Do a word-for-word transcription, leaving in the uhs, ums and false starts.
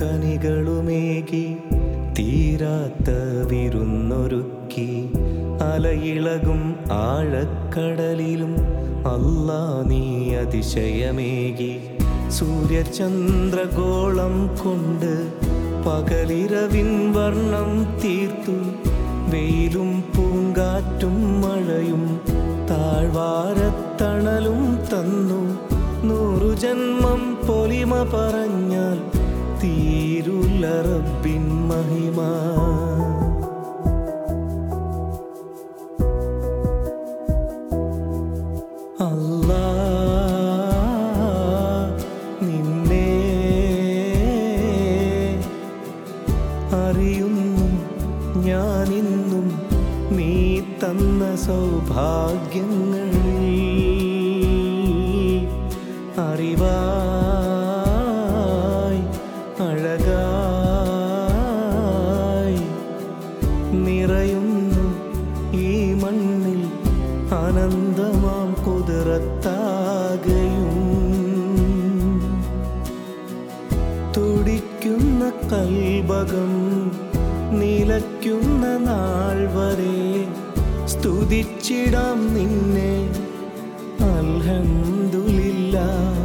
കനികളുമേകി തീരാത്ത വിരുന്നൊരുക്കി അലയിളകും ആഴക്കടലിലും അല്ലാ നീ അതിശയമേകി സൂര്യചന്ദ്രഗോളം കൊണ്ട് പകലിരവിൻ വർണ്ണം തീർത്തു വെയിലും പൂങ്കാറ്റും മഴയും താഴ്വാരത്തണലും തന്നു നൂറു ജന്മം പൊലിമ പറഞ്ഞാൽ തീരുല റബ്ബിൻ മഹിമ അല്ലാ നിന്നെ അറിയുന്നു ഞാനിന്നും നീ തന്ന സൗഭാഗ്യങ്ങളിൽ അറിവായി അഴകായി നിറയുന്നു ഈ മണ്ണിൽ അനന്തമാം കുതിരത്താകയും തുടിക്കുന്ന കൽബകം നിലയ്ക്കുന്ന നാൾ വരെ സ്തുതിച്ചിടാം നിന്നെ അൽഹംദുലില്ലാ.